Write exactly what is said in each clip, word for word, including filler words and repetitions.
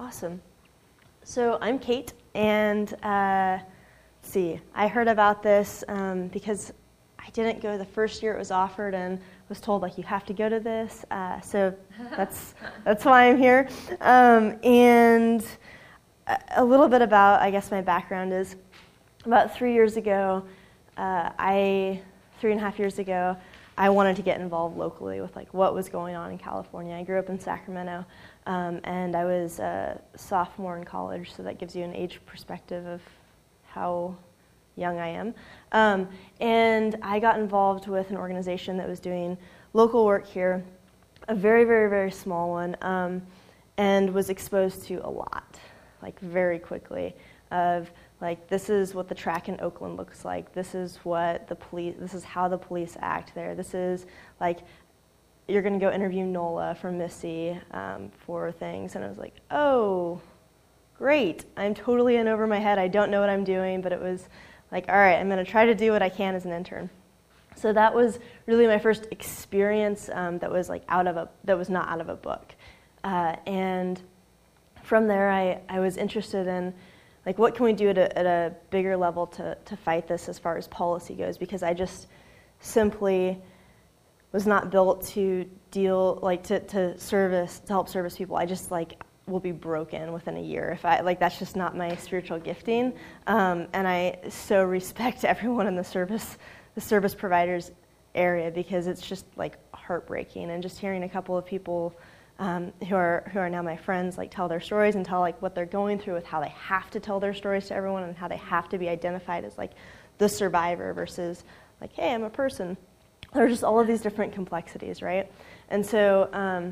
Awesome. So I'm Kate, and uh, let's see, I heard about this um, because I didn't go the first year it was offered and was told, like, you have to go to this. Uh, so that's that's why I'm here. Um, and a little bit about, I guess, my background is about three years ago, uh, I, three and a half years ago, I wanted to get involved locally with like what was going on in California. I grew up in Sacramento, um, and I was a sophomore in college, so that gives you an age perspective of how young I am. Um, and I got involved with an organization that was doing local work here, a very, very, very small one, um, and was exposed to a lot, like very quickly, of like, this is what the track in Oakland looks like. This is what the police, this is how the police act there. This is like, you're gonna go interview Nola from Missy um, for things. And I was like, oh, great. I'm totally in over my head. I don't know what I'm doing, but it was like, all right, I'm gonna try to do what I can as an intern. So that was really my first experience um, that was like out of a, that was not out of a book. Uh, and from there, I, I was interested in like, what can we do at a, at a bigger level to, to fight this as far as policy goes? Because I just simply was not built to deal, like, to, to service, to help service people. I just, like, will be broken within a year. If I, like, that's just not my spiritual gifting. Um, and I so respect everyone in the service, the service providers area, because it's just, like, heartbreaking. And just hearing a couple of people Um, who are who are now my friends, like, tell their stories and tell like what they're going through with how they have to tell their stories to everyone and how they have to be identified as like the survivor versus like, hey, I'm a person. There are just all of these different complexities, right? And so um,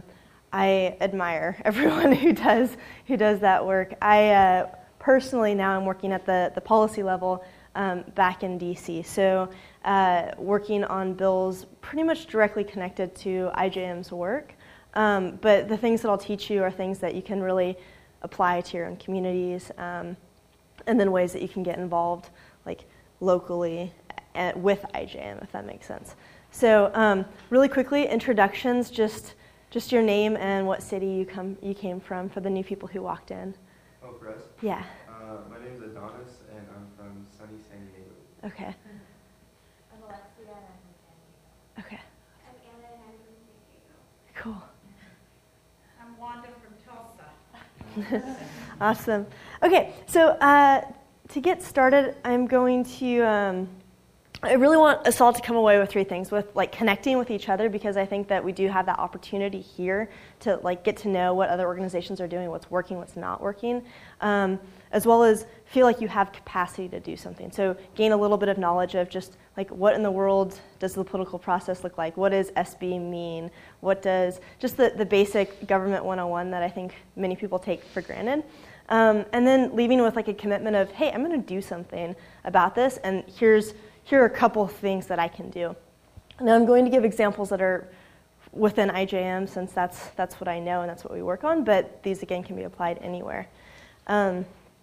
I admire everyone who does who does that work. I uh, personally now I'm working at the the policy level um, back in D C. So uh, working on bills pretty much directly connected to I J M's work. Um, but the things that I'll teach you are things that you can really apply to your own communities, um, and then ways that you can get involved, like locally at, with I J M, if that makes sense. So, um, really quickly, introductions. Just, just your name and what city you come, you came from for the new people who walked in. Oh, for us? Yeah. Uh, my name is Adonis, and I'm from sunny San Diego. Okay. I'm Alexia, and I'm from San Diego. Okay. I'm Anna, and I'm from San Diego. Cool. I'm Wanda from Tulsa. Awesome. Okay, so uh, to get started, I'm going to, um, I really want us all to come away with three things, with like connecting with each other, because I think that we do have that opportunity here to like get to know what other organizations are doing, what's working, what's not working, um, as well as feel like you have capacity to do something. So gain a little bit of knowledge of just like what in the world does the political process look like? What does S B mean? What does, just the, the basic government one oh one that I think many people take for granted. Um, and then leaving with like a commitment of, hey, I'm gonna do something about this, and here's here are a couple of things that I can do. Now I'm going to give examples that are within I J M, since that's that's what I know and that's what we work on, but these again can be applied anywhere. Um,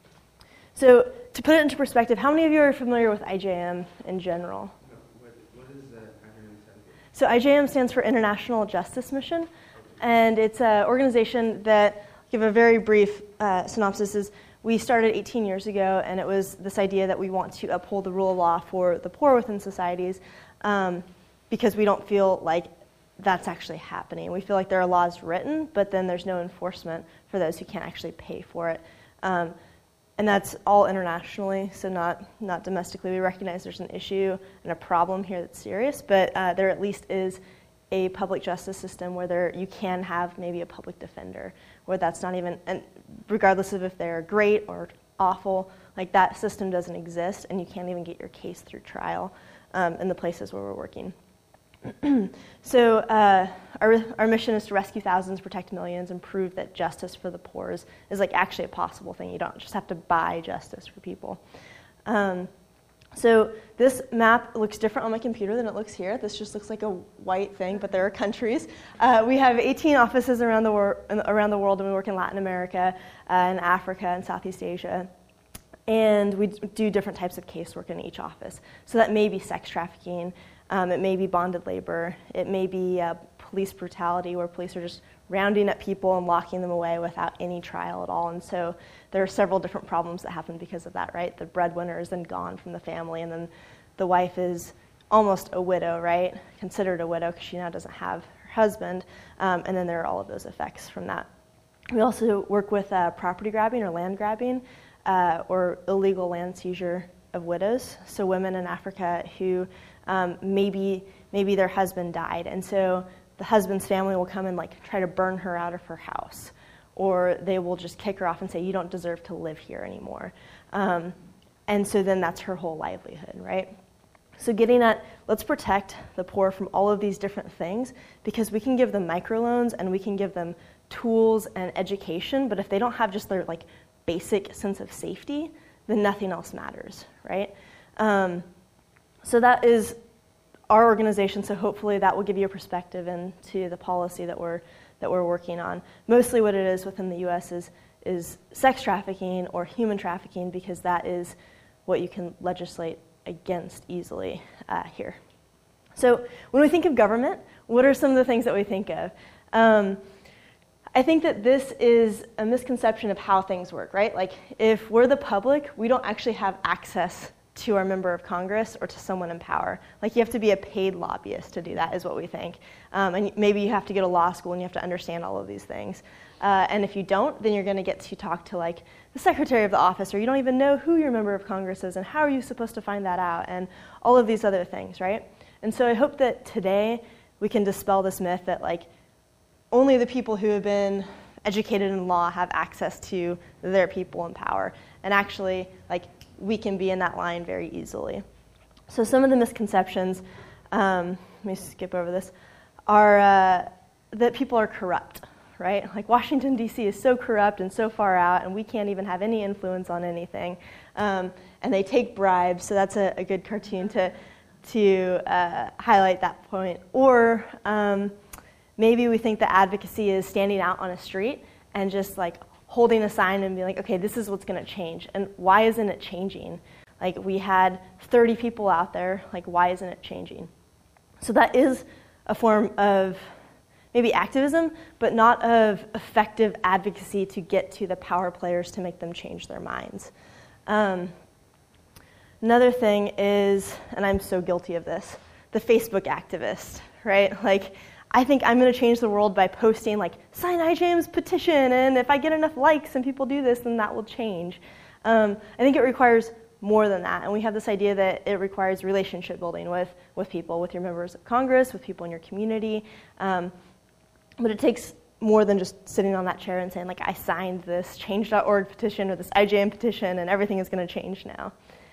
so to put it into perspective, how many of you are familiar with I J M in general? No, what, what is the acronym stand for? So I J M stands for International Justice Mission, and it's an organization that, I'll give a very brief uh, synopsis, is we started eighteen years ago, and it was this idea that we want to uphold the rule of law for the poor within societies, um, because we don't feel like that's actually happening. We feel like there are laws written, but then there's no enforcement for those who can't actually pay for it. Um, and that's all internationally, so not, not domestically. We recognize there's an issue and a problem here that's serious, but uh, there at least is a public justice system where there you can have maybe a public defender, where that's not even, and regardless of if they're great or awful, like that system doesn't exist, and you can't even get your case through trial um, in the places where we're working. So uh, our our mission is to rescue thousands, protect millions, and prove that justice for the poor is, is like actually a possible thing. You don't just have to buy justice for people. Um, So this map looks different on my computer than it looks here. This just looks like a white thing, but there are countries. Uh, we have eighteen offices around the, wor- around the world, and we work in Latin America, uh, and Africa, and Southeast Asia. And we do different types of casework in each office. So that may be sex trafficking, um, it may be bonded labor, it may be uh, police brutality, where police are just rounding up people and locking them away without any trial at all. And so there are several different problems that happen because of that, right? The breadwinner is then gone from the family, and then the wife is almost a widow, right? Considered a widow because she now doesn't have her husband. Um, and then there are all of those effects from that. We also work with uh, property grabbing or land grabbing uh, or illegal land seizure of widows. So women in Africa who um, maybe maybe their husband died, and so the husband's family will come and like try to burn her out of her house, or they will just kick her off and say, you don't deserve to live here anymore. Um, and so then that's her whole livelihood, right? So getting at, let's protect the poor from all of these different things, because we can give them microloans and we can give them tools and education, but if they don't have just their like basic sense of safety, then nothing else matters, right? Um, so that is our organization, so hopefully that will give you a perspective into the policy that we're that we're working on. Mostly what it is within the U S is is sex trafficking or human trafficking, because that is what you can legislate against easily uh, here. So when we think of government, what are some of the things that we think of? Um, I think that this is a misconception of how things work, right? Like if we're the public, we don't actually have access to our member of Congress or to someone in power. Like you have to be a paid lobbyist to do that, is what we think. Um, and maybe you have to go to law school and you have to understand all of these things. Uh, and if you don't, then you're going to get to talk to like the secretary of the office, or you don't even know who your member of Congress is and how are you supposed to find that out, and all of these other things, right? And so I hope that today we can dispel this myth that like only the people who have been educated in law have access to their people in power. And actually, like, we can be in that line very easily. So some of the misconceptions, um, let me skip over this, are uh, that people are corrupt, right? Like Washington, D C is so corrupt and so far out, and we can't even have any influence on anything. Um, and they take bribes, so that's a, a good cartoon to, to uh, highlight that point. Or um, maybe we think that advocacy is standing out on a street and just like holding a sign and being like, okay, this is what's going to change. And why isn't it changing? Like we had thirty people out there, like why isn't it changing? So that is a form of maybe activism, but not of effective advocacy to get to the power players to make them change their minds. Um, another thing is, and I'm so guilty of this, the Facebook activist, right? Like, I think I'm going to change the world by posting, like, sign I J M's petition, and if I get enough likes and people do this, then that will change. Um, I think it requires more than that, and we have this idea that it requires relationship building with, with people, with your members of Congress, with people in your community, um, but it takes more than just sitting on that chair and saying, like, I signed this change dot org petition or this I J M petition, and everything is going to change now.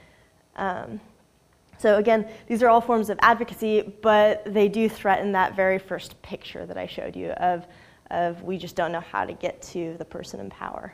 Um, So again, these are all forms of advocacy, but they do threaten that very first picture that I showed you of, of we just don't know how to get to the person in power.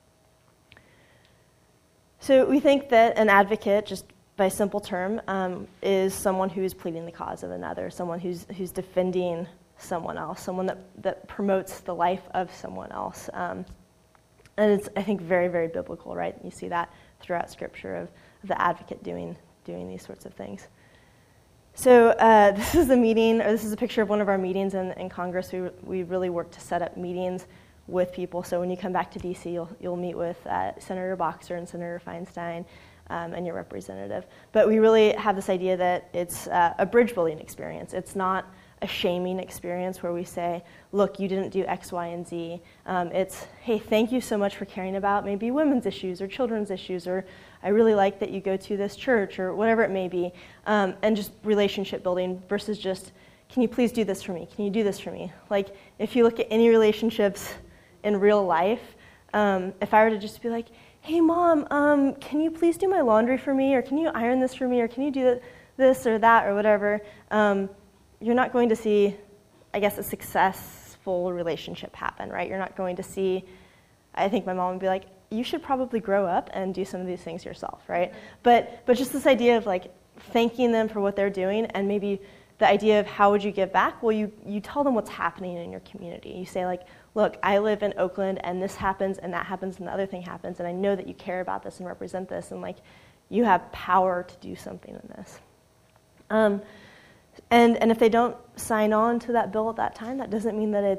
So we think that an advocate, just by simple term, um, is someone who's pleading the cause of another, someone who's who's defending someone else, someone that, that promotes the life of someone else. Um, and it's, I think, very, very biblical, right? You see that throughout Scripture of the advocate doing doing these sorts of things. So uh, this is a meeting, or this is a picture of one of our meetings in, in Congress. We we really work to set up meetings with people. So when you come back to D C, you'll you'll meet with uh, Senator Boxer and Senator Feinstein um, and your representative. But we really have this idea that it's uh, a bridge building experience. It's not a shaming experience where we say, look, you didn't do X, Y, and Z. Um, it's, hey, thank you so much for caring about maybe women's issues or children's issues, or I really like that you go to this church, or whatever it may be, um, and just relationship building versus just, can you please do this for me? Can you do this for me? Like, if you look at any relationships in real life, um, if I were to just be like, hey, Mom, um, can you please do my laundry for me, or can you iron this for me, or can you do this or that, or whatever, um, you're not going to see, I guess, a successful relationship happen, right? You're not going to see, I think my mom would be like, you should probably grow up and do some of these things yourself, right? But but just this idea of like thanking them for what they're doing, and maybe the idea of how would you give back? Well, you, you tell them what's happening in your community. You say like, look, I live in Oakland and this happens and that happens and the other thing happens, and I know that you care about this and represent this, and like you have power to do something in this. Um, and and if they don't sign on to that bill at that time, that doesn't mean that it's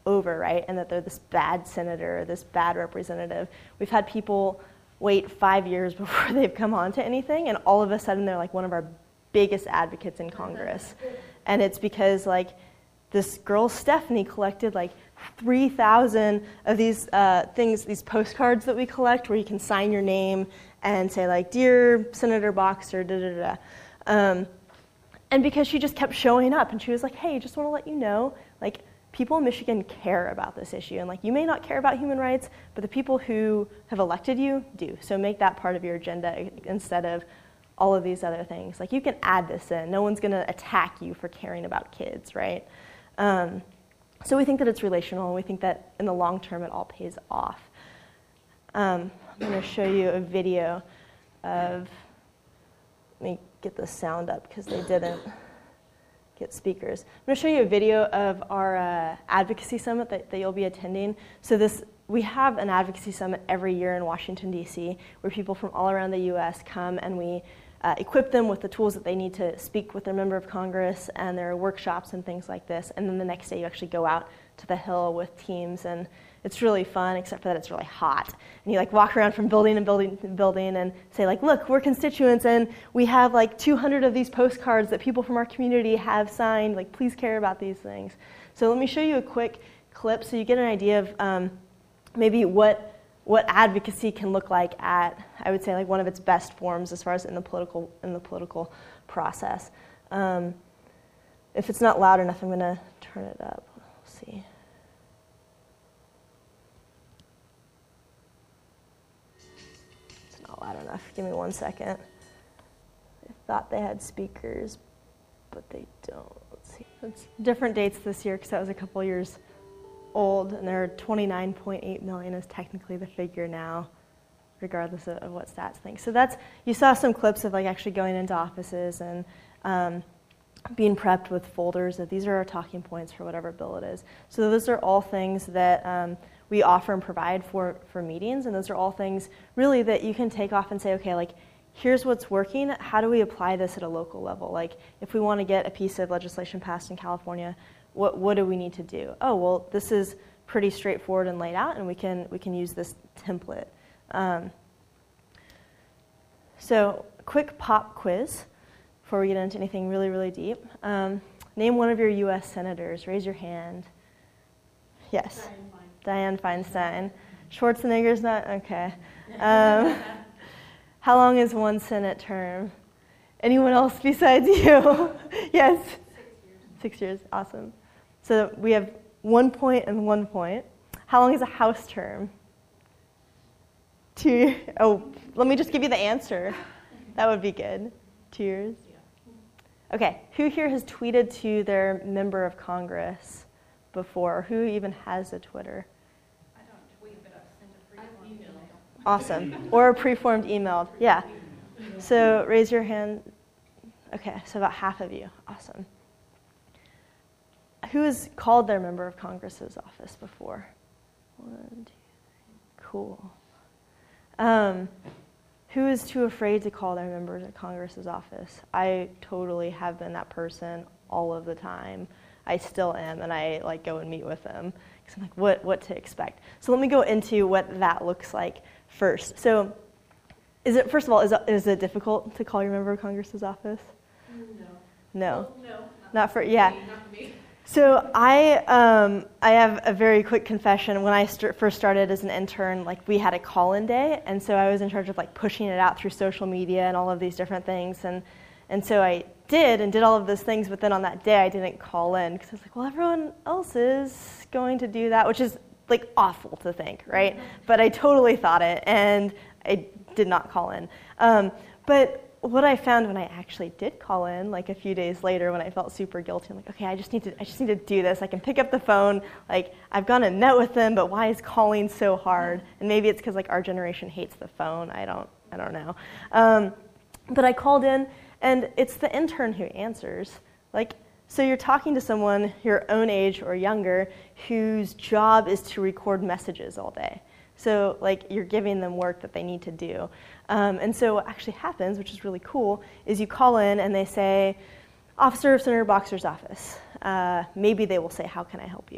over, right? And that they're this bad senator, or this bad representative. We've had people wait five years before they've come on to anything, and all of a sudden they're like one of our biggest advocates in Congress. And it's because like this girl Stephanie collected like three thousand of these uh, things, these postcards that we collect where you can sign your name and say like, "Dear Senator Boxer, da da da." Um, and because she just kept showing up, and she was like, "Hey, just want to let you know, like people in Michigan care about this issue, and like you may not care about human rights, but the people who have elected you do. So make that part of your agenda instead of all of these other things. Like you can add this in. No one's going to attack you for caring about kids, right?" Um, so we think that it's relational, and we think that in the long term it all pays off. Um, I'm going to show you a video of, let me get the sound up because they didn't get speakers. I'm going to show you a video of our uh, advocacy summit that, that you'll be attending. So this, we have an advocacy summit every year in Washington, D C, where people from all around the U S come and we uh, equip them with the tools that they need to speak with their member of Congress, and there are workshops and things like this. And then the next day you actually go out to the Hill with teams, and it's really fun, except for that it's really hot. And you like walk around from building and building and building and say like, "Look, we're constituents, and we have like two hundred of these postcards that people from our community have signed. Like, please care about these things." So let me show you a quick clip so you get an idea of um, maybe what what advocacy can look like at, I would say, like one of its best forms as far as in the political in the political process. Um, if it's not loud enough, I'm going to turn it up. We'll see. Not loud enough. Give me one second. I thought they had speakers, but they don't. Let's see. It's different dates this year because that was a couple years old, and there are twenty-nine point eight million is technically the figure now, regardless of, of what stats think. So that's, you saw some clips of like actually going into offices and um, being prepped with folders of these are our talking points for whatever bill it is. So those are all things that um, we offer and provide for, for meetings, and those are all things really that you can take off and say, okay, like here's what's working, how do we apply this at a local level? Like if we want to get a piece of legislation passed in California, what what do we need to do? Oh, well, this is pretty straightforward and laid out, and we can we can use this template. Um, so quick pop quiz before we get into anything really, really deep. Um, name one of your U S senators. Raise your hand. Yes. Dianne Feinstein. Schwarzenegger's not? Okay. Um, how long is one Senate term? Anyone else besides you? Yes? Six years. Six years. Awesome. So we have one point and one point. How long is a House term? Two. Oh, let me just give you the answer. That would be good. Two years? Okay. Who here has tweeted to their member of Congress before? Who even has a Twitter? I don't tweet, but I've sent a pre-formed email. Awesome. Or a preformed email. Yeah. So raise your hand. Okay, so about half of you. Awesome. Who has called their member of Congress's office before? One, two, three. Cool. Um, who is too afraid to call their members of Congress's office? I totally have been that person all of the time. I still am, and I like go and meet with them because I'm like, what what to expect? So let me go into what that looks like first. So, is it first of all is it, is it difficult to call your member of Congress's office? No. No. Well, no. Not, not for yeah. me, not me. So I um, I have a very quick confession. When I st- first started as an intern, like we had a call-in day, and so I was in charge of like pushing it out through social media and all of these different things, and and so I did and did all of those things. But then on that day, I didn't call in because I was like, well, everyone else is going to do that, which is like awful to think, right? Mm-hmm. But I totally thought it, and I did not call in. Um, but what I found when I actually did call in, like a few days later, when I felt super guilty, I'm like, okay, I just need to, I just need to do this. I can pick up the phone. Like, I've gone and met with them, but why is calling so hard? And maybe it's because like our generation hates the phone. I don't, I don't know. Um, but I called in, and it's the intern who answers. Like, so you're talking to someone your own age or younger whose job is to record messages all day. So like you're giving them work that they need to do. Um, and so what actually happens, which is really cool, is you call in and they say, Officer of Senator Boxer's office. Uh, maybe they will say, how can I help you?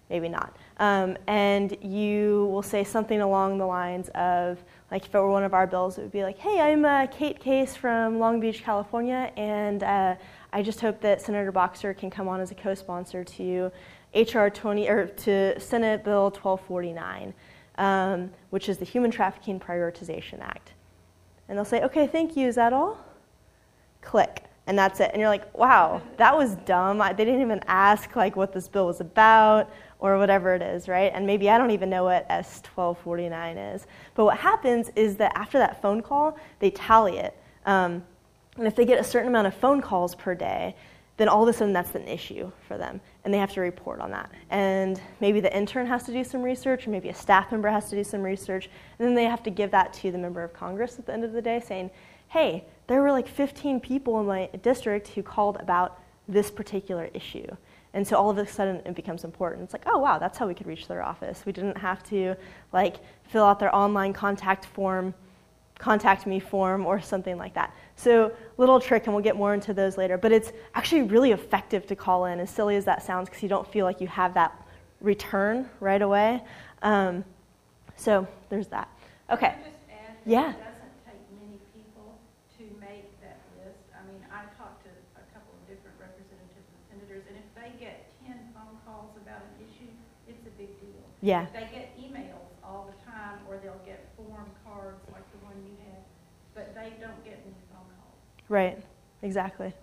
maybe not. Um, and you will say something along the lines of, like if it were one of our bills, it would be like, hey, I'm uh, Kate Case from Long Beach, California, and uh, I just hope that Senator Boxer can come on as a co-sponsor to H R twenty, or to Senate Bill twelve forty-nine, um, which is the Human Trafficking Prioritization Act. And they'll say, okay, thank you, is that all? Click, and that's it. And you're like, wow, that was dumb. I, they didn't even ask like what this bill was about or whatever it is, right? And maybe I don't even know what S twelve forty-nine is. But what happens is that after that phone call, they tally it. Um, and if they get a certain amount of phone calls per day, then all of a sudden that's an issue for them, and they have to report on that. And maybe the intern has to do some research, or maybe a staff member has to do some research, and then they have to give that to the member of Congress at the end of the day saying, hey, there were like fifteen people in my district who called about this particular issue. And so all of a sudden it becomes important. It's like, oh wow, that's how we could reach their office. We didn't have to like fill out their online contact form, contact me form, or something like that. So little trick, and we'll get more into those later, but it's actually really effective to call in, as silly as that sounds, because you don't feel like you have that return right away. Um, so there's that. Okay. Can I just add that Yeah. it doesn't take many people to make that list. I mean, I talked to a couple of different representatives and senators, and if they get ten phone calls about an issue, it's a big deal. Yeah. They get emails all the time, or they'll get form cards like the one you had, but they don't get any phone calls. Right, exactly.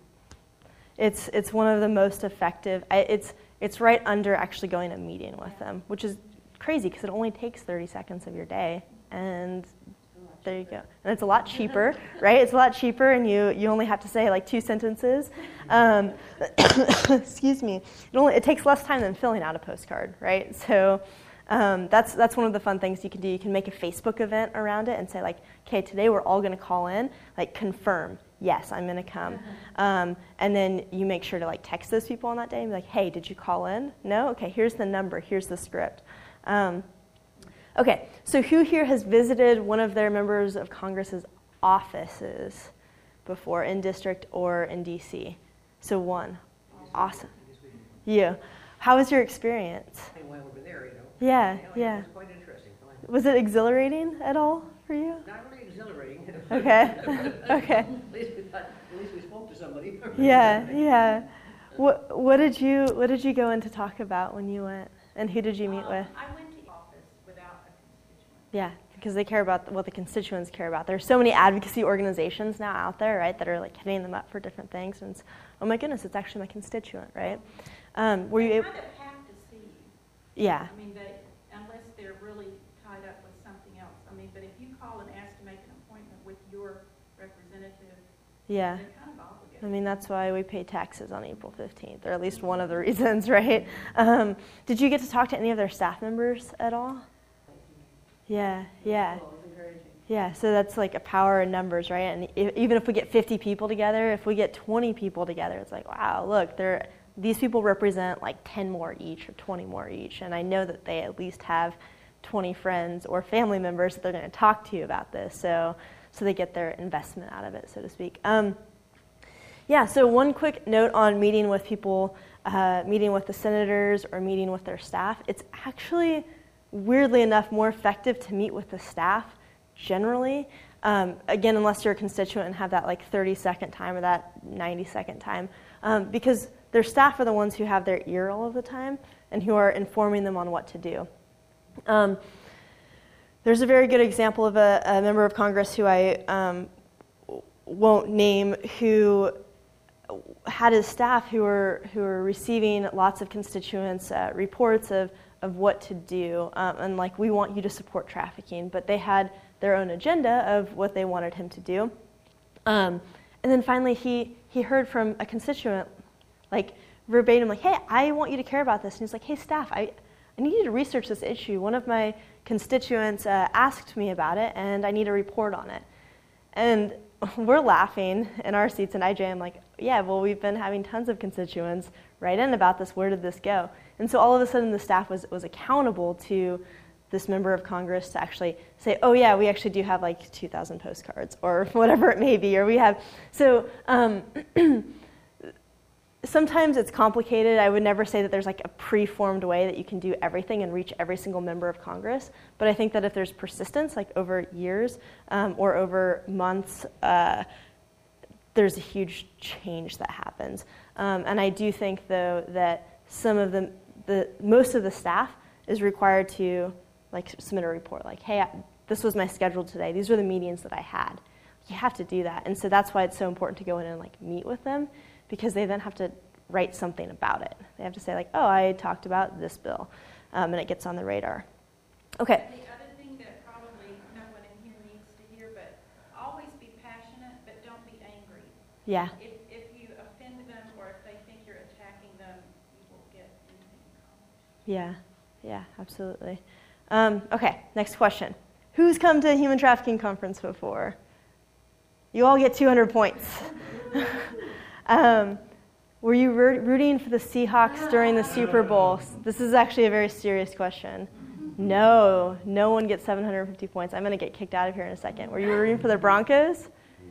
It's it's one of the most effective. I, it's it's right under actually going to a meeting with them, which is crazy because it only takes thirty seconds of your day, and there you go. And it's a lot cheaper, right? It's a lot cheaper, and you you only have to say like two sentences. Um, excuse me. It only it takes less time than filling out a postcard, right? So. Um, that's that's one of the fun things you can do. You can make a Facebook event around it and say like, okay, today we're all going to call in, like confirm, yes, I'm going to come. Um, and then you make sure to like text those people on that day and be like, hey, did you call in? No? Okay, here's the number, here's the script. Um, okay, so who here has visited one of their members of Congress's offices before, in district or in D C? So one. Awesome. You. How was your experience? While over there, you know. Yeah, You know, yeah. It was quite interesting. Was it exhilarating at all for you? Not really exhilarating. Okay. Okay. At least we thought, at least we spoke to somebody. Yeah, yeah. What what did you what did you go in to talk about when you went? And who did you meet Um, with? I went to the office without a constituent. Yeah, because they care about what the constituents care about. There's so many advocacy organizations now out there, right, that are like hitting them up for different things. And it's, oh my goodness, it's actually my constituent, right? Um, were you They able? kind of have to see you. Yeah. I mean, they, unless they're really tied up with something else. I mean, but if you call and ask to make an appointment with your representative, Yeah. they're kind of obligated. I mean, that's why we pay taxes on April fifteenth, or at least one of the reasons, right? Um, did you get to talk to any of their staff members at all? Yeah, yeah. Yeah, so that's like a power in numbers, right? And if, even if we get fifty people together, if we get twenty people together, it's like, wow, look, they're, these people represent like ten more each or twenty more each. And I know that they at least have twenty friends or family members that they're going to talk to about this. So, so they get their investment out of it, so to speak. Um, yeah, so one quick note on meeting with people, uh, meeting with the senators or meeting with their staff. It's actually, weirdly enough, more effective to meet with the staff generally. Um, again, unless you're a constituent and have that like thirty second time or that ninety second time. Um, because their staff are the ones who have their ear all of the time and who are informing them on what to do. Um, there's a very good example of a, a member of Congress who I um, won't name, who had his staff who were who were receiving lots of constituents' uh, reports of of what to do, um, and like, we want you to support trafficking, but they had their own agenda of what they wanted him to do. Um, and then finally, he he heard from a constituent, like verbatim, like, hey, I want you to care about this. And he's like, hey, staff, I, I need you to research this issue. One of my constituents uh, asked me about it, and I need a report on it. And we're laughing in our seats, and I J am like, yeah, well, we've been having tons of constituents write in about this. Where did this go? And so all of a sudden, the staff was was accountable to this member of Congress to actually say, oh yeah, we actually do have like two thousand postcards or whatever it may be, or we have, so um, sometimes it's complicated. I would never say that there's like a preformed way that you can do everything and reach every single member of Congress. But I think that if there's persistence, like over years um, or over months, uh, there's a huge change that happens. Um, and I do think, though, that some of the, the most of the staff is required to like submit a report, like, hey, I, this was my schedule today. These were the meetings that I had. You have to do that. And so that's why it's so important to go in and like meet with them, because they then have to write something about it. They have to say like, oh, I talked about this bill, um, and it gets on the radar. Okay. The other thing that probably no one in here needs to hear, but always be passionate, but don't be angry. Yeah. If, if you offend them or if they think you're attacking them, you won't get anything accomplished. Yeah. Yeah, absolutely. Um, okay, next question. Who's come to a human trafficking conference before? You all get two hundred points. um, were you rooting for the Seahawks during the Super Bowl? This is actually a very serious question. No, no one gets seven hundred fifty points. I'm going to get kicked out of here in a second. Were you rooting for the Broncos?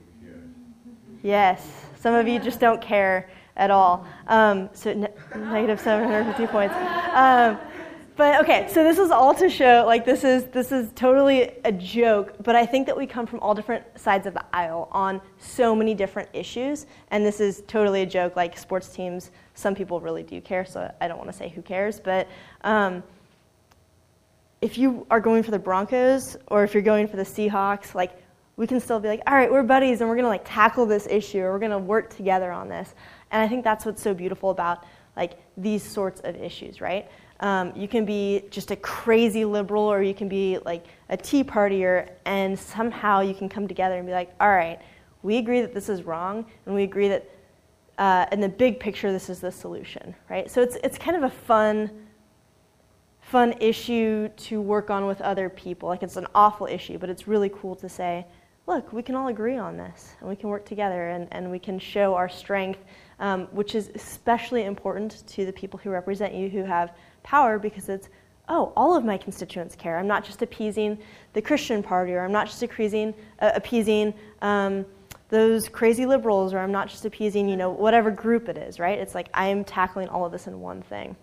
Yes. Some of you just don't care at all. Um, so ne- negative seven hundred fifty points. Um, But okay, so this is all to show, like this is this is totally a joke, but I think that we come from all different sides of the aisle on so many different issues, and this is totally a joke. Like sports teams, some people really do care, so I don't want to say who cares, but um, if you are going for the Broncos or if you're going for the Seahawks, like we can still be like, all right, we're buddies, and we're gonna like tackle this issue, or we're gonna work together on this, and I think that's what's so beautiful about like these sorts of issues, right? Um, you can be just a crazy liberal, or you can be like a Tea Partier, and somehow you can come together and be like, all right, we agree that this is wrong, and we agree that uh, in the big picture, this is the solution, right? So it's it's kind of a fun, fun issue to work on with other people. Like it's an awful issue, but it's really cool to say, look, we can all agree on this, and we can work together, and, and we can show our strength, um, which is especially important to the people who represent you, who have power, because it's, oh, all of my constituents care. I'm not just appeasing the Christian Party, or I'm not just appeasing, uh, appeasing um, those crazy liberals, or I'm not just appeasing, you know, whatever group it is, right? It's like I'm tackling all of this in one thing.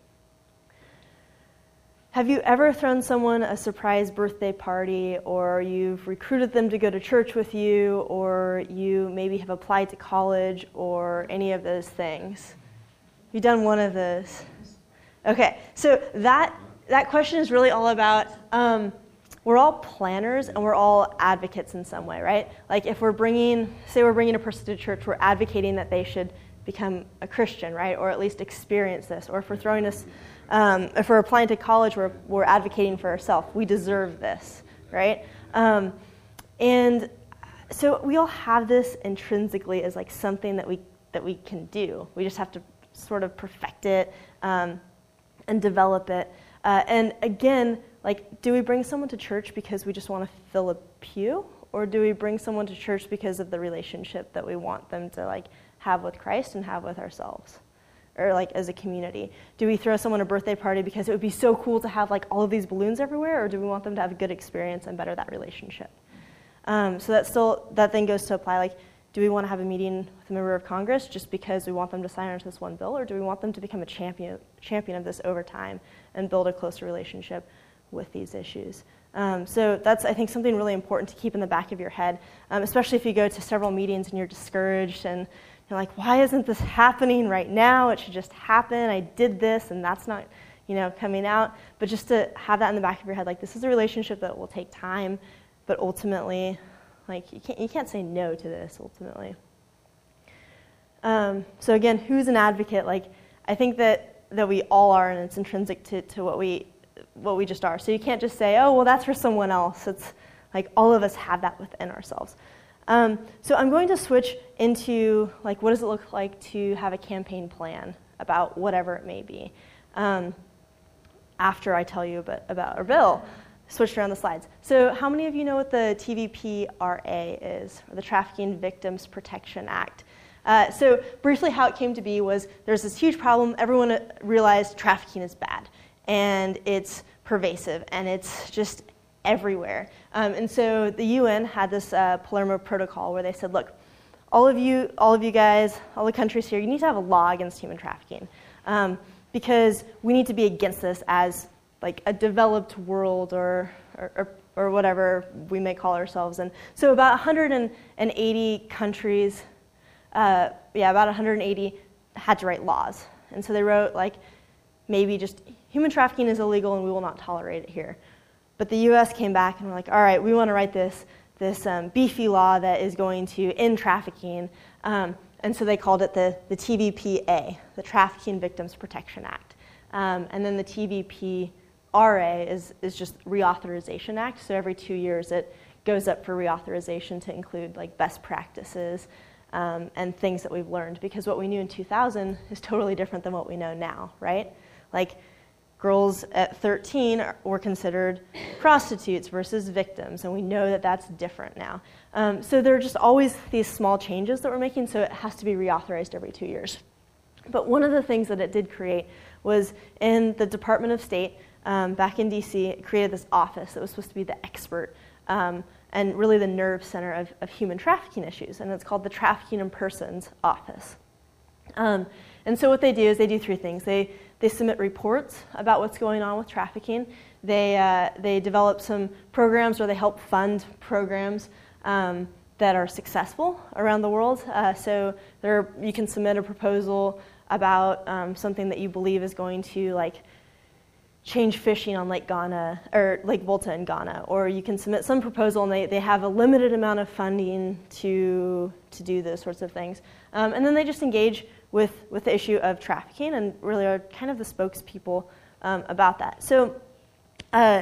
Have you ever thrown someone a surprise birthday party, or you've recruited them to go to church with you, or you maybe have applied to college, or any of those things? Have you done one of those? Okay, so that that question is really all about, um, we're all planners and we're all advocates in some way, right? Like if we're bringing, say we're bringing a person to church, we're advocating that they should become a Christian, right? Or at least experience this. Or if we're throwing us, um, if we're applying to college, we're, we're advocating for ourselves. We deserve this, right? Um, and so we all have this intrinsically as like something that we that we can do. We just have to sort of perfect it, um, and develop it. Uh, and again, like, do we bring someone to church because we just want to fill a pew? Or do we bring someone to church because of the relationship that we want them to, like, have with Christ and have with ourselves? Or, like, as a community? Do we throw someone a birthday party because it would be so cool to have, like, all of these balloons everywhere? Or do we want them to have a good experience and better that relationship? Um, so that still, that thing goes to apply, like, do we want to have a meeting with a member of Congress just because we want them to sign onto this one bill, or do we want them to become a champion champion of this over time and build a closer relationship with these issues? Um, so that's, I think, something really important to keep in the back of your head, um, especially if you go to several meetings and you're discouraged and you're like, why isn't this happening right now? It should just happen. I did this, and that's not, you know, coming out. But just to have that in the back of your head, like, this is a relationship that will take time, but ultimately, like, you can't, you can't say no to this, ultimately. Um, so again, who's an advocate? Like, I think that, that we all are, and it's intrinsic to, to what we what we just are. So you can't just say, oh, well, that's for someone else. It's like all of us have that within ourselves. Um, so I'm going to switch into, like, what does it look like to have a campaign plan about whatever it may be, um, after I tell you about, about our bill. Switched around the slides. So how many of you know what the T V P R A is, or the Trafficking Victims Protection Act? Uh, so briefly how it came to be was there's this huge problem. Everyone realized trafficking is bad, and it's pervasive, and it's just everywhere. Um, and so the U N had this uh, Palermo Protocol where they said, look, all of you, all of you guys, all the countries here, you need to have a law against human trafficking, um, because we need to be against this as like a developed world or, or, or or whatever we may call ourselves. And so about one hundred eighty countries, uh, yeah, about one hundred eighty had to write laws. And so they wrote like, maybe just human trafficking is illegal and we will not tolerate it here. But the U S came back and were like, all right, we want to write this, this um, beefy law that is going to end trafficking. Um, and so they called it the, the T V P A, the Trafficking Victims Protection Act. Um, and then the T V P R A is, is just Reauthorization Act. So every two years it goes up for reauthorization to include like best practices um, and things that we've learned. Because what we knew in two thousand is totally different than what we know now, right? Like girls at thirteen are, were considered prostitutes versus victims, and we know that that's different now. Um, so there are just always these small changes that we're making, so it has to be reauthorized every two years. But one of the things that it did create was in the Department of State, Um, back in D C, it created this office that was supposed to be the expert um, and really the nerve center of, of human trafficking issues, and it's called the Trafficking in Persons Office. Um, and so what they do is they do three things. They they submit reports about what's going on with trafficking. They uh, they develop some programs, or they help fund programs um, that are successful around the world. Uh, so there, you can submit a proposal about um, something that you believe is going to like change fishing on Lake Ghana or Lake Volta in Ghana, or you can submit some proposal and they, they have a limited amount of funding to to do those sorts of things. Um, and then they just engage with, with the issue of trafficking and really are kind of the spokespeople um, about that. So uh,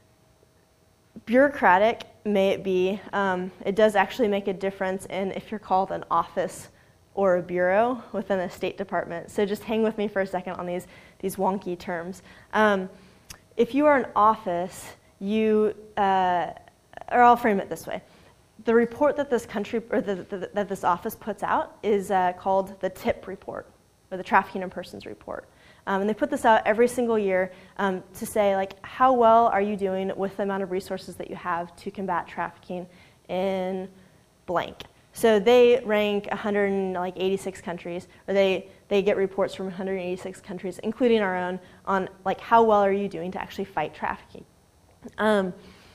bureaucratic may it be, um, it does actually make a difference in if you're called an office or a bureau within a State Department. So just hang with me for a second on these, these wonky terms. Um, if you are an office, you, uh, or I'll frame it this way. The report that this country, or the, the, that this office puts out is uh, called the T I P report, or the Trafficking in Persons report. Um, and they put this out every single year um, to say, like, how well are you doing with the amount of resources that you have to combat trafficking in blank. So they rank one hundred eighty-six countries, or they, they get reports from one hundred eighty-six countries, including our own, on like how well are you doing to actually fight trafficking. Um,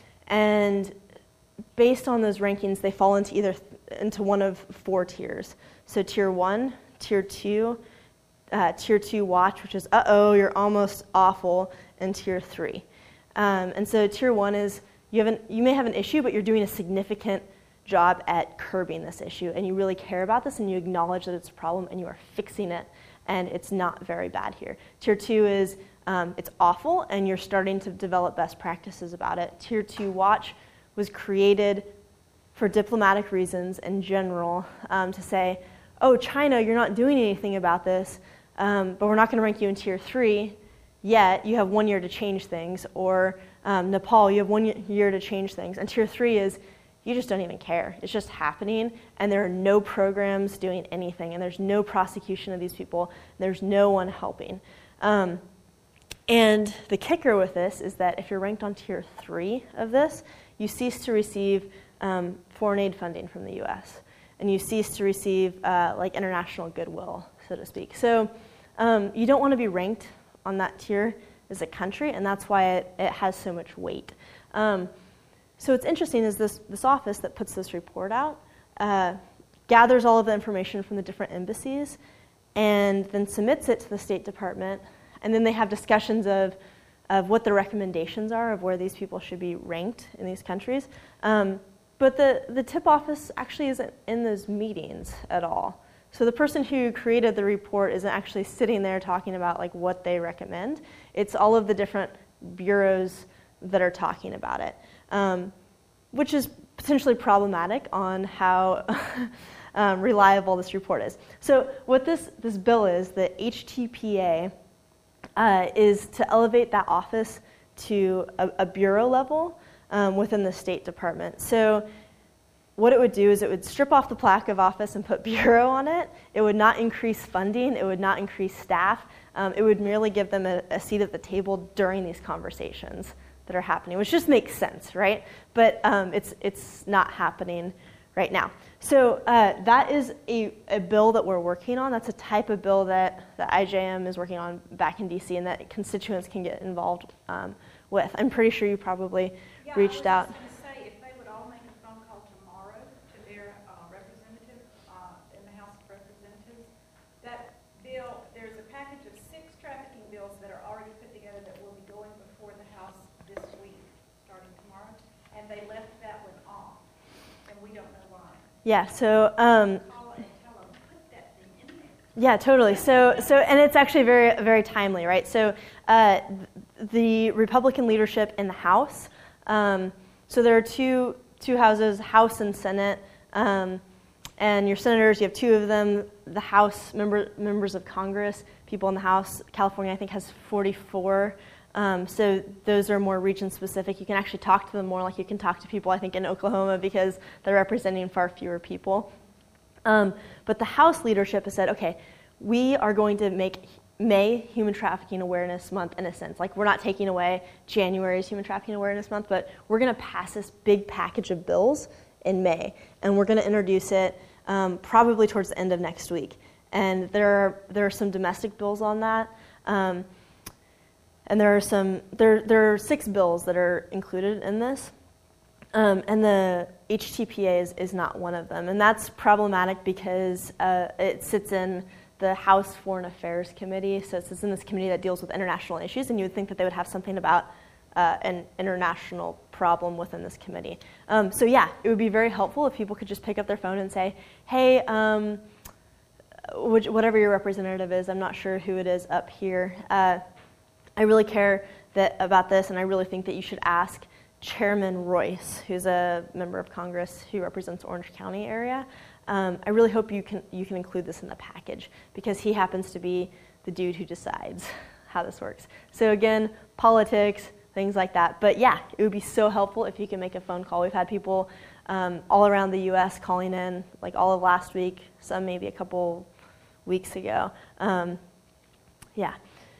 and based on those rankings, they fall into either th- into one of four tiers. So tier one, tier two, uh, tier two watch, which is uh-oh, you're almost awful, and tier three. Um, and so tier one is you have an, you may have an issue, but you're doing a significant job at curbing this issue, and you really care about this, and you acknowledge that it's a problem, and you are fixing it, and it's not very bad here. Tier two is um, it's awful, and you're starting to develop best practices about it. Tier two watch was created for diplomatic reasons in general um, to say, oh, China, you're not doing anything about this, um, but we're not going to rank you in tier three yet. You have one year to change things. Or um, Nepal, you have one year to change things. And tier three is you just don't even care. It's just happening, and there are no programs doing anything, and there's no prosecution of these people. There's no one helping. Um, and the kicker with this is that if you're ranked on tier three of this, you cease to receive um, foreign aid funding from the U S, and you cease to receive uh, like international goodwill, so to speak. So um, you don't want to be ranked on that tier as a country, and that's why it, it has so much weight. Um, So what's interesting is this, this office that puts this report out uh, gathers all of the information from the different embassies and then submits it to the State Department, and then they have discussions of, of what the recommendations are of where these people should be ranked in these countries. Um, but the, the T I P office actually isn't in those meetings at all. So the person who created the report isn't actually sitting there talking about like what they recommend. It's all of the different bureaus that are talking about it. Um, which is potentially problematic on how um, reliable this report is. So what this, this bill is, the H T P A, uh, is to elevate that office to a, a bureau level um, within the State Department. So what it would do is it would strip off the plaque of office and put bureau on it. It would not increase funding. It would not increase staff. Um, it would merely give them a, a seat at the table during these conversations that are happening, which just makes sense, right? But um, it's it's not happening right now. So uh, that is a, a bill that we're working on. That's a type of bill that the I J M is working on back in D C and that constituents can get involved um, with. I'm pretty sure you probably Yeah, reached out. I was just going to say, if they would all make a phone call tomorrow to their uh, representative uh, in the House of Representatives, that bill, there's a package of six trafficking bills that are already put together that will be going before the House this week, starting tomorrow, and they left that one off, and we don't know why. Yeah, so um, Call and tell them, put that thing in there. yeah, totally. So, so, and it's actually very, very timely, right? So, uh, the Republican leadership in the House. Um, so there are two two houses, House and Senate, um, and your senators. You have two of them. The House member members of Congress, people in the House. California, I think, has forty-four. Um, so those are more region specific. You can actually talk to them more like you can talk to people, I think, in Oklahoma because they're representing far fewer people. Um, but the House leadership has said, okay, we are going to make May Human Trafficking Awareness Month in a sense. Like, we're not taking away January's Human Trafficking Awareness Month, but we're going to pass this big package of bills in May, and we're going to introduce it um, probably towards the end of next week. And there are, there are some domestic bills on that. Um, And there are some, there, there are six bills that are included in this. Um, and the H T P A is, is not one of them. And that's problematic because uh, it sits in the House Foreign Affairs Committee. So it sits in this committee that deals with international issues. And you would think that they would have something about uh, an international problem within this committee. Um, so yeah, it would be very helpful if people could just pick up their phone and say, hey, um, which, whatever your representative is, I'm not sure who it is up here, uh, I really care that, about this, and I really think that you should ask Chairman Royce, who's a member of Congress who represents Orange County area. Um, I really hope you can you can include this in the package because he happens to be the dude who decides how this works. So again, politics, things like that. But yeah, it would be so helpful if you can make a phone call. We've had people um, all around the U S calling in, like all of last week, some maybe a couple weeks ago. Um, yeah.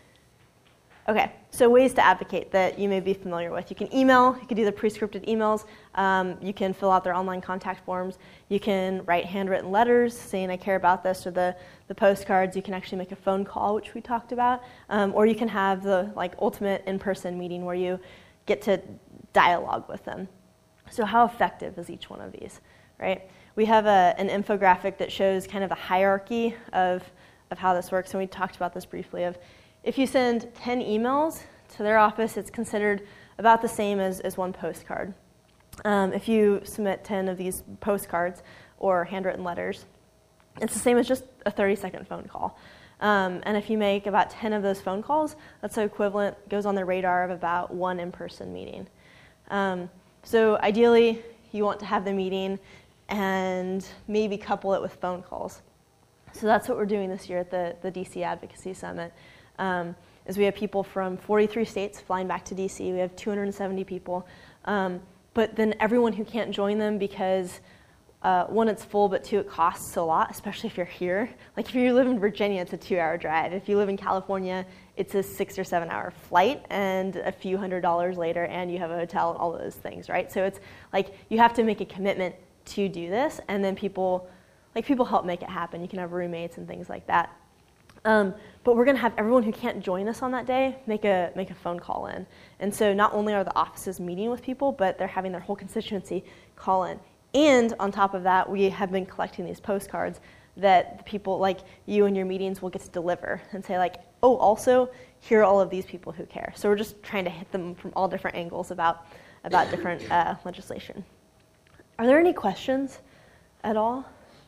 Okay, so ways to advocate that you may be familiar with. You can email, you can do the pre-scripted emails, um, you can fill out their online contact forms, you can write handwritten letters saying I care about this, or the, the postcards. You can actually make a phone call, which we talked about, um, or you can have the like ultimate in-person meeting where you get to dialogue with them. So how effective is each one of these, right? We have a, an infographic that shows kind of the hierarchy of, of how this works, and we talked about this briefly of if you send ten emails to their office, it's considered about the same as, as one postcard. Um, if you submit ten of these postcards or handwritten letters, it's the same as just a thirty-second phone call. Um, and if you make about ten of those phone calls, that's the equivalent, goes on the radar of about one in-person meeting. Um, so ideally, you want to have the meeting and maybe couple it with phone calls. So that's what we're doing this year at the, the D C Advocacy Summit. Um, is we have people from forty-three states flying back to D C. We have two hundred seventy people. Um, but then everyone who can't join them because, uh, one, it's full, but two, it costs a lot, especially if you're here. Like if you live in Virginia, it's a two-hour drive. If you live in California, it's a six or seven-hour flight and a few hundred dollars later, and you have a hotel and all those things, right? So it's like you have to make a commitment to do this, and then people, like people help make it happen. You can have roommates and things like that. Um, but we're going to have everyone who can't join us on that day make a make a phone call in. And so not only are the offices meeting with people, but they're having their whole constituency call in. And on top of that, we have been collecting these postcards that the people like you and your meetings will get to deliver and say like, oh, also, here are all of these people who care. So we're just trying to hit them from all different angles about, about different uh, legislation. Are there any questions at all?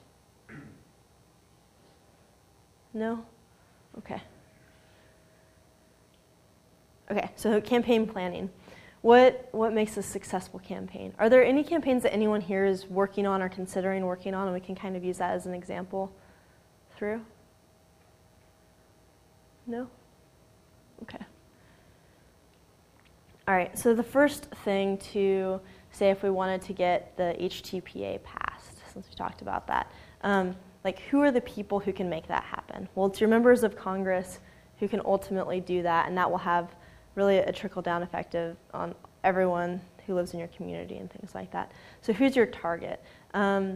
No? Okay. Okay, so campaign planning. What what makes a successful campaign? Are there any campaigns that anyone here is working on or considering working on, and we can kind of use that as an example through? No? Okay. All right, so the first thing to say if we wanted to get the H T P A passed, since we talked about that, um, like who are the people who can make that happen? Well, it's your members of Congress who can ultimately do that, and that will have really a trickle-down effect of, on everyone who lives in your community and things like that. So who's your target? Um,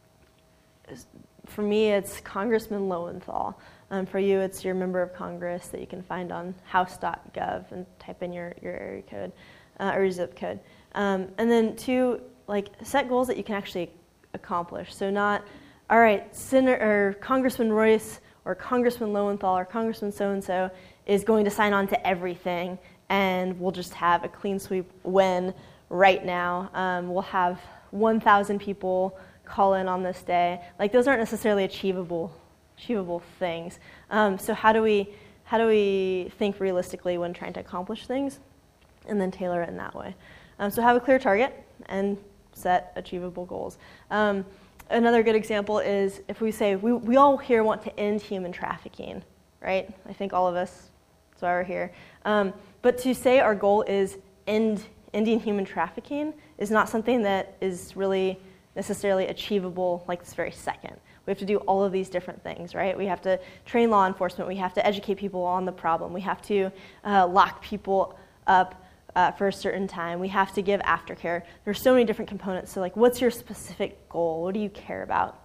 for me, it's Congressman Lowenthal. Um, for you, it's your member of Congress that you can find on house dot gov and type in your, your area code uh, or your zip code. Um, and then two, like set goals that you can actually accomplish. So not, all right, Senator or Congressman Royce or Congressman Lowenthal or Congressman so-and-so is going to sign on to everything and we'll just have a clean sweep win right now. Um, we'll have one thousand people call in on this day. Like those aren't necessarily achievable achievable things. Um, so how do we how do we think realistically when trying to accomplish things and then tailor it in that way? Um, so have a clear target and set achievable goals. Um, another good example is if we say we, we all here want to end human trafficking, right? I think all of us, that's why we're here. Um, but to say our goal is end ending human trafficking is not something that is really necessarily achievable like this very second. We have to do all of these different things, right? We have to train law enforcement. We have to educate people on the problem. We have to uh, lock people up uh, for a certain time. We have to give aftercare. There's so many different components. So like, what's your specific goal? What do you care about?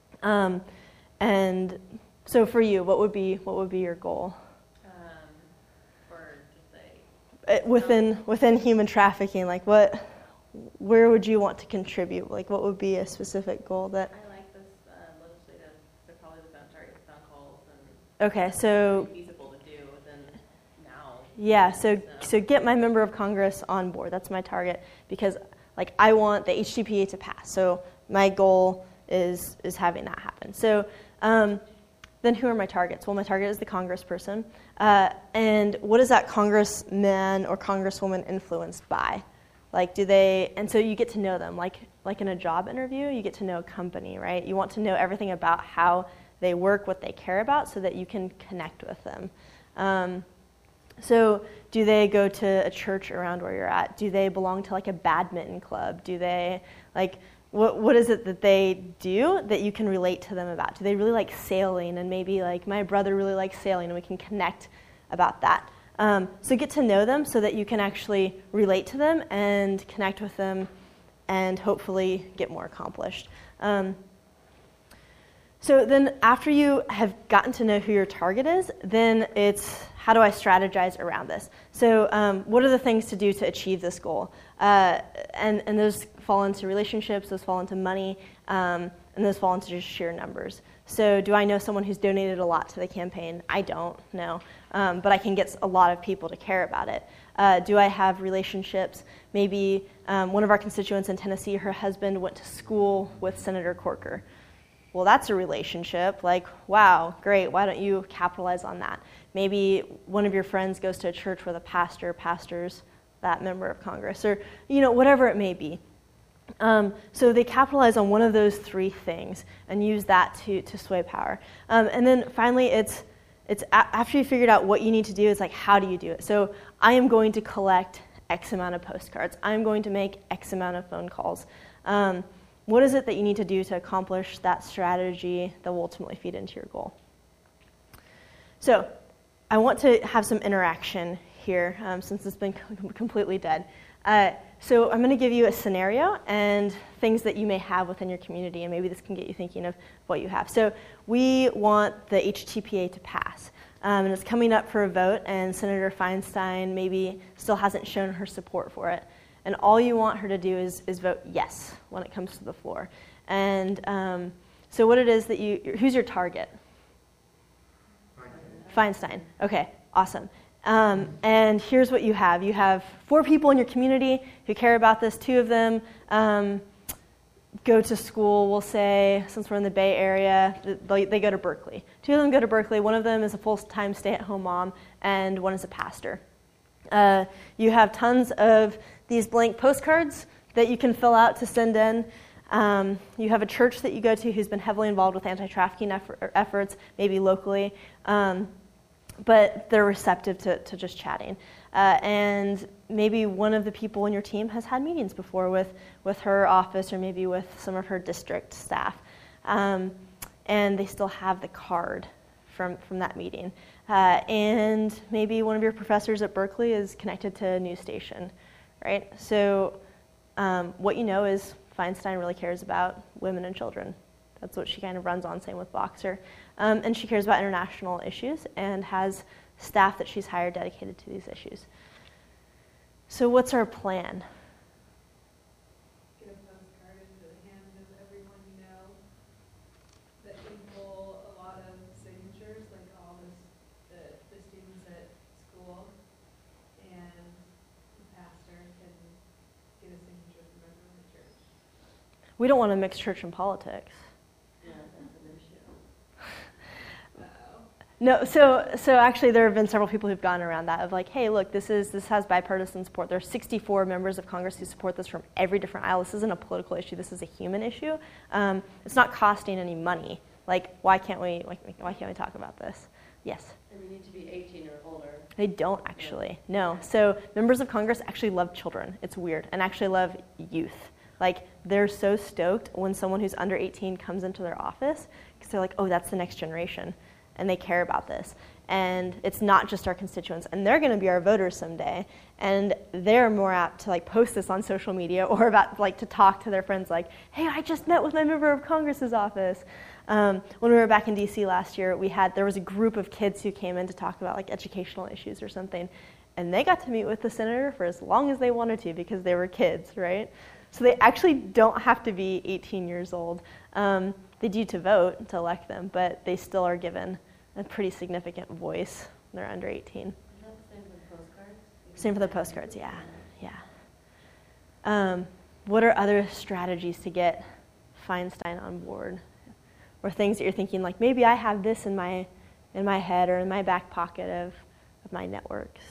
Um, and so for you, what would be what would be your goal? Um, for just like, Uh, Within within human trafficking, like what, where would you want to contribute? Like what would be a specific goal that? I like this uh, legislative, so probably the phone target phone calls and Okay, so feasible to do within now. yeah, so so get my member of Congress on board. That's my target because like I want the H T P A to pass. So my goal is is having that happen. So um, then who are my targets? Well, my target is the congressperson. Uh, and what is that congressman or congresswoman influenced by? Like, do they, and so you get to know them. Like, like in a job interview, you get to know a company, right? You want to know everything about how they work, what they care about, so that you can connect with them. Um, so do they go to a church around where you're at? Do they belong to like a badminton club? Do they, like, what what is it that they do that you can relate to them about? Do they really like sailing? And maybe like my brother really likes sailing and we can connect about that. Um, so get to know them so that you can actually relate to them and connect with them and hopefully get more accomplished. Um, so then after you have gotten to know who your target is, then it's how do I strategize around this? So um, what are the things to do to achieve this goal? Uh, and, and those fall into relationships, those fall into money, um, and those fall into just sheer numbers. So do I know someone who's donated a lot to the campaign? I don't know, um, but I can get a lot of people to care about it. Uh, do I have relationships? Maybe um, one of our constituents in Tennessee, her husband went to school with Senator Corker. Well, that's a relationship. Like, wow, great. Why don't you capitalize on that? Maybe one of your friends goes to a church where the pastor pastors that member of Congress, or you know, whatever it may be. Um, so they capitalize on one of those three things and use that to, to sway power. Um, and then finally, it's it's a- after you figured out what you need to do, it's like, how do you do it? So I am going to collect X amount of postcards. I'm going to make X amount of phone calls. Um, what is it that you need to do to accomplish that strategy that will ultimately feed into your goal? So I want to have some interaction here um, since it's been com- completely dead. Uh, so I'm going to give you a scenario and things that you may have within your community, and maybe this can get you thinking of what you have. So we want the H T P A to pass, um, and it's coming up for a vote, and Senator Feinstein maybe still hasn't shown her support for it. And all you want her to do is, is vote yes when it comes to the floor. And um, so what it is that you, who's your target? Feinstein. Okay, awesome. Um, and here's what you have. You have four people in your community who care about this. Two of them um, go to school, we'll say, since we're in the Bay Area, they, they go to Berkeley. Two of them go to Berkeley. One of them is a full-time stay-at-home mom, and one is a pastor. Uh, you have tons of these blank postcards that you can fill out to send in. Um, you have a church that you go to who's been heavily involved with anti-trafficking effort, efforts, maybe locally. Um, but they're receptive to, to just chatting. Uh, and maybe one of the people in your team has had meetings before with, with her office or maybe with some of her district staff. Um, and they still have the card from, from that meeting. Uh, and maybe one of your professors at Berkeley is connected to a news station, right? So um, what you know is Feinstein really cares about women and children. That's what she kind of runs on, same with Boxer. Um, and she cares about international issues and has staff that she's hired dedicated to these issues. So what's our plan? Get a postcard into the hands of everyone you know that can pull a lot of signatures, like all this, the, the students at school, and the pastor can get a signature from everyone at church. We don't want to mix church and politics. Yeah, that's an issue. Uh-oh. No, so so actually there have been several people who've gone around that of like, hey, look, this is this has bipartisan support. There are sixty-four members of Congress who support this from every different aisle. This isn't a political issue. This is a human issue. Um, it's not costing any money. Like, why can't we why, why can't we talk about this? Yes. And you need to be eighteen or older. They don't actually. No. So members of Congress actually love children. It's weird, and actually love youth. Like, they're so stoked when someone who's under eighteen comes into their office because they're like, oh, that's the next generation. And they care about this. And it's not just our constituents. And they're going to be our voters someday. And they're more apt to like post this on social media or about like to talk to their friends like, hey, I just met with my member of Congress's office. Um, when we were back in D C last year, we had there was a group of kids who came in to talk about like educational issues or something. And they got to meet with the senator for as long as they wanted to because they were kids, right? So they actually don't have to be eighteen years old. Um, they do to vote, to elect them, but they still are given a pretty significant voice when they're under eighteen. Is that the same for the postcards? Same for the postcards, yeah, yeah. Um, what are other strategies to get Feinstein on board? Or things that you're thinking like, maybe I have this in my in my head or in my back pocket of, of my networks?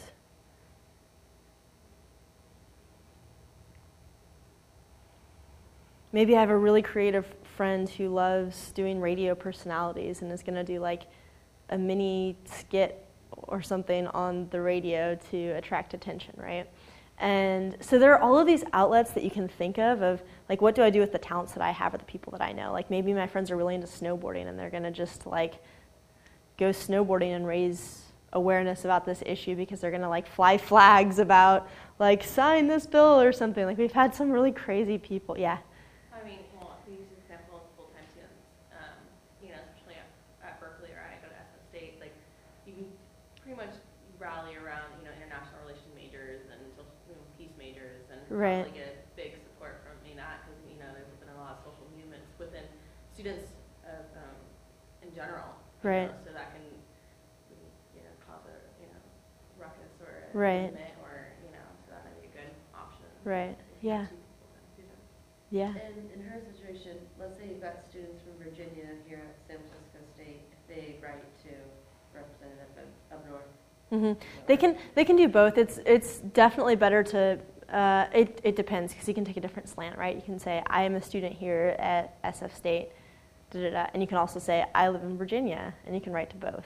Maybe I have a really creative friend who loves doing radio personalities and is going to do like a mini skit or something on the radio to attract attention, right? And so there are all of these outlets that you can think of, of like, what do I do with the talents that I have or the people that I know? Like maybe my friends are really into snowboarding and they're going to just like go snowboarding and raise awareness about this issue because they're going to like fly flags about like sign this bill or something. Like we've had some really crazy people. Yeah. I mean, well, we use the example of full-time students, um, you know, especially at, at Berkeley or I go to S F State, like, you can pretty much rally around, you know, international relations majors and social, you know, peace majors and Right. probably get big support from me that because, you know, there's been a lot of social movements within students of, um, in general. you Right. know, so that can, you know, cause a, you know, ruckus or a Right. movement or, you know, so that might be a good option. Right. If you have Yeah. two people then do that. Yeah. And in her situation, let's say you've got students from Virginia here at San Francisco State, if they write to representative of, of North. hmm They can they can do both. It's it's definitely better to. Uh, it it depends because you can take a different slant, right? You can say I am a student here at S F State, da, da, da, and you can also say I live in Virginia, and you can write to both.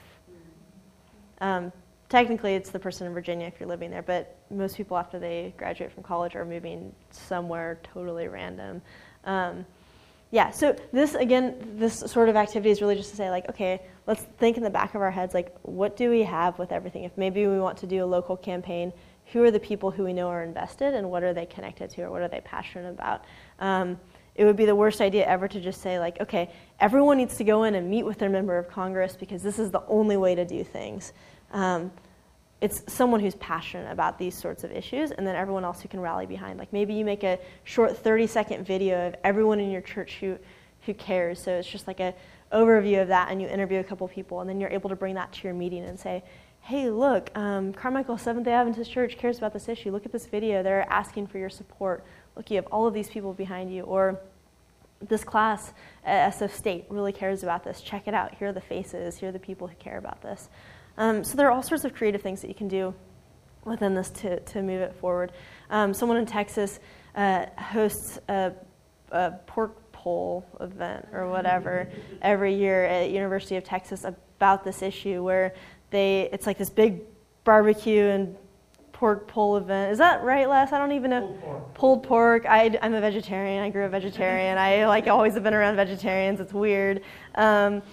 Um, technically, it's the person in Virginia if you're living there, but most people after they graduate from college are moving somewhere totally random. Um, yeah, so this, again, this sort of activity is really just to say, like, okay, let's think in the back of our heads, like, what do we have with everything? If maybe we want to do a local campaign, who are the people who we know are invested, and what are they connected to, or what are they passionate about? Um, it would be the worst idea ever to just say, like, okay, everyone needs to go in and meet with their member of Congress because this is the only way to do things. Um, it's someone who's passionate about these sorts of issues, and then everyone else who can rally behind. Like maybe you make a short thirty-second video of everyone in your church who, who cares. So it's just like a overview of that, and you interview a couple people, and then you're able to bring that to your meeting and say, hey, look, um, Carmichael Seventh-day Adventist Church cares about this issue. Look at this video. They're asking for your support. Look, you have all of these people behind you. Or this class at S F State really cares about this. Check it out. Here are the faces. Here are the people who care about this. Um, so there are all sorts of creative things that you can do within this to, to move it forward. Um, someone in Texas uh, hosts a, a pork pole event or whatever every year at University of Texas about this issue where they it's like this big barbecue and pork pole event. Is that right, Les? I don't even know. Pulled pork. Pulled pork. I, I'm a vegetarian. I grew up vegetarian. I like always have been around vegetarians. It's weird. Um,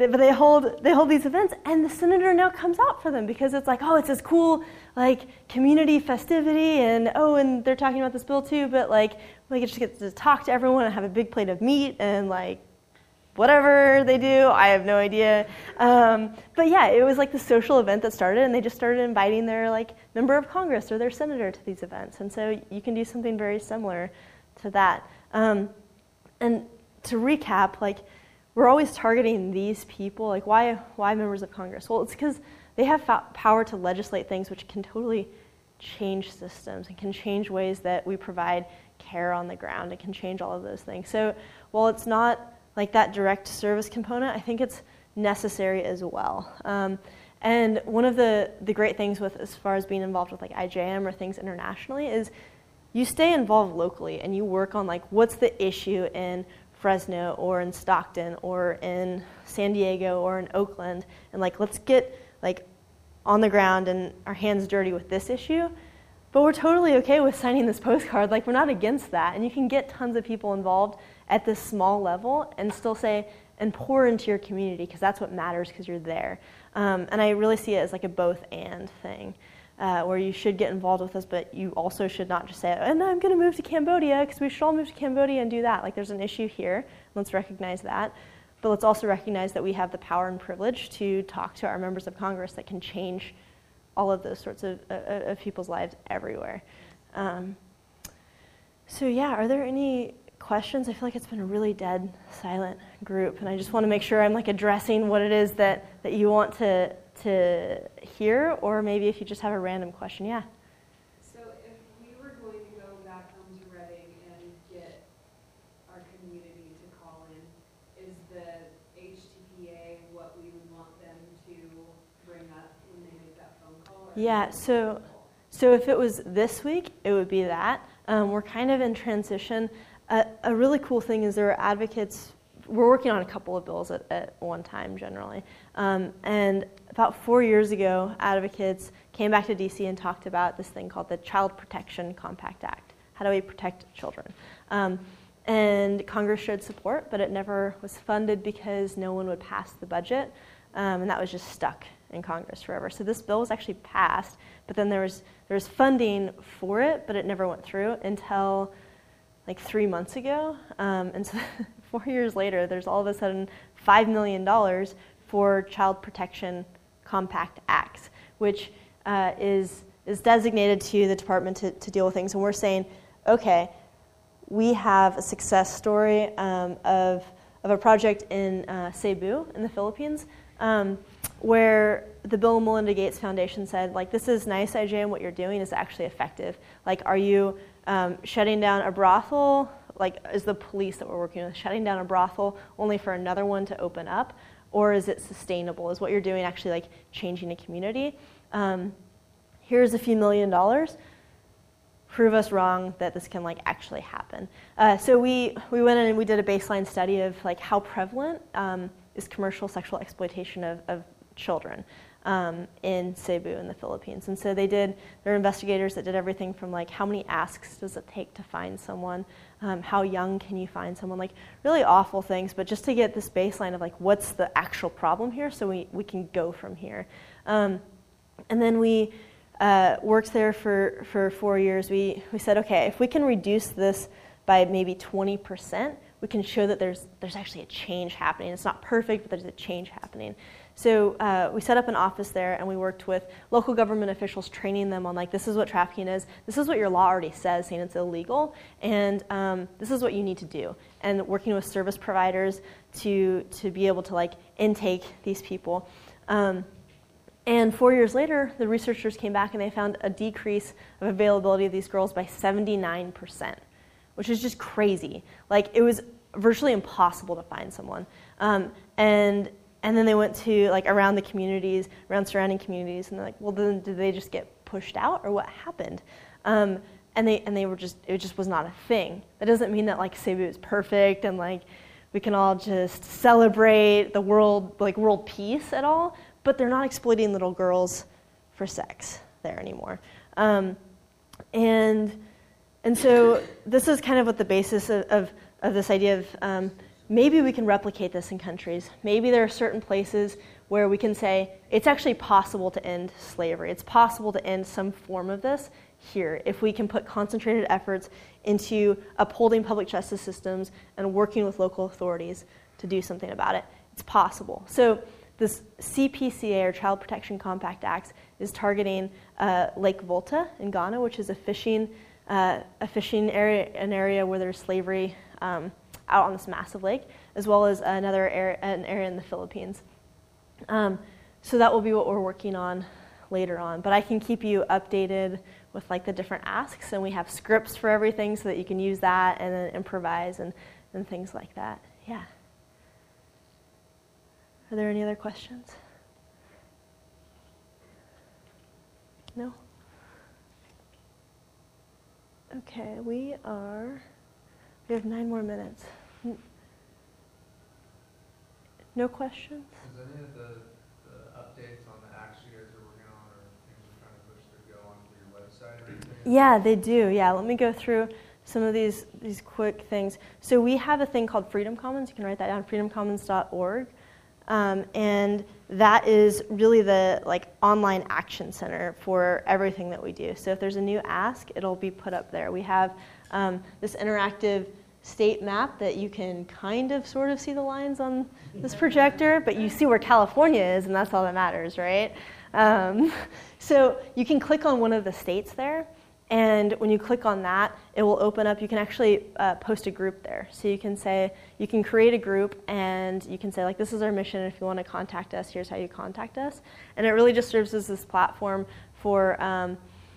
they, but they hold they hold these events, and the senator now comes out for them because it's like, oh, it's this cool like community festivity, and oh, and they're talking about this bill too, but like we just get to talk to everyone and have a big plate of meat and like whatever they do, I have no idea. Um, but yeah, it was like the social event that started, and they just started inviting their like member of Congress or their senator to these events, and so you can do something very similar to that. Um, and to recap, like we're always targeting these people. Like why why members of Congress? Well, it's because they have fa- power to legislate things which can totally change systems and can change ways that we provide care on the ground. It can change all of those things. So while it's not like that direct service component, I think it's necessary as well. Um, and one of the, the great things with as far as being involved with like I J M or things internationally is you stay involved locally and you work on like what's the issue in Fresno or in Stockton or in San Diego or in Oakland, and like let's get like on the ground and our hands dirty with this issue. But we're totally okay with signing this postcard. Like we're not against that, and you can get tons of people involved at this small level and still say, and pour into your community because that's what matters because you're there. Um, and I really see it as like a both and thing uh, where you should get involved with us, but you also should not just say, and I'm going to move to Cambodia because we should all move to Cambodia and do that. Like there's an issue here. Let's recognize that. But let's also recognize that we have the power and privilege to talk to our members of Congress that can change all of those sorts of, uh, of people's lives everywhere. Um, so yeah, are there any questions? I feel like it's been a really dead, silent group, and I just want to make sure I'm like addressing what it is that, that you want to to hear, or maybe if you just have a random question, yeah. So if we were going to go back home to Reading and get our community to call in, is the H T P A what we would want them to bring up when they make that phone call? Or Yeah, so so if it was this week, it would be that. Um, we're kind of in transition. Uh, a really cool thing is there are advocates. We're working on a couple of bills at, at one time generally. Um, and about four years ago, advocates came back to D C and talked about this thing called the Child Protection Compact Act. How do we protect children? Um, and Congress showed support, but it never was funded because no one would pass the budget. Um, and that was just stuck in Congress forever. So this bill was actually passed, but then there was there was funding for it, but it never went through until like three months ago. Um, and so four years later, there's all of a sudden five million dollars for Child Protection Compact Acts, which uh, is is designated to the department to, to deal with things. And we're saying, okay, we have a success story um, of, of a project in uh, Cebu in the Philippines um, where the Bill and Melinda Gates Foundation said, like, this is nice, I J M, what you're doing is actually effective. Like, are you um, shutting down a brothel? Like, is the police that we're working with shutting down a brothel only for another one to open up? Or is it sustainable? Is what you're doing actually, like, changing a community? Um, here's a few million dollars. Prove us wrong that this can, like, actually happen. Uh, so we, we went in and we did a baseline study of, like, how prevalent um, is commercial sexual exploitation of, of children um, in Cebu in the Philippines. And so they did, there were investigators that did everything from, like, how many asks does it take to find someone? Um, how young can you find someone? Like, really awful things, but just to get this baseline of, like, what's the actual problem here so we, we can go from here. Um, and then we uh, worked there for, for four years. We, we said, okay, if we can reduce this by maybe twenty percent, we can show that there's, there's actually a change happening. It's not perfect, but there's a change happening. So uh, we set up an office there, and we worked with local government officials, training them on, like, this is what trafficking is, this is what your law already says, saying it's illegal, and um, this is what you need to do. And working with service providers to to be able to, like, intake these people. Um, and four years later, the researchers came back and they found a decrease of availability of these girls by seventy-nine percent, which is just crazy. Like, it was virtually impossible to find someone. Um, and And then they went to, like, around the communities, around surrounding communities, and they're like, well, then did they just get pushed out, or what happened? Um, and they and they were just, it just was not a thing. That doesn't mean that, like, Cebu is perfect and, like, we can all just celebrate the world, like, world peace at all, but they're not exploiting little girls for sex there anymore. Um, and and so this is kind of what the basis of, of, of this idea of um, maybe we can replicate this in countries. Maybe there are certain places where we can say it's actually possible to end slavery. It's possible to end some form of this here if we can put concentrated efforts into upholding public justice systems and working with local authorities to do something about it. It's possible. So this C P C A, or Child Protection Compact Act, is targeting uh, Lake Volta in Ghana, which is a fishing, uh, a fishing area, an area where there's slavery um, out on this massive lake, as well as another area, an area in the Philippines. Um, so that will be what we're working on later on. But I can keep you updated with like the different asks, and we have scripts for everything so that you can use that and then improvise and, and things like that. Yeah. Are there any other questions? No? Okay, we are, we have nine more minutes. No questions? Is any of the, the updates on the acts you guys are working on or things you're trying to push through go onto your website or anything? Yeah, they do. Yeah, let me go through some of these, these quick things. So we have a thing called Freedom Commons. You can write that down, freedom commons dot org. Um, and that is really the like online action center for everything that we do. So if there's a new ask, it'll be put up there. We have um, this interactive state map that you can kind of sort of see the lines on this projector, but you see where California is, and that's all that matters, right? Um, so you can click on one of the states there, and when you click on that, it will open up. You can actually uh, post a group there. So you can say, you can create a group, and you can say, like, this is our mission. If you want to contact us, here's how you contact us. And it really just serves as this platform for um,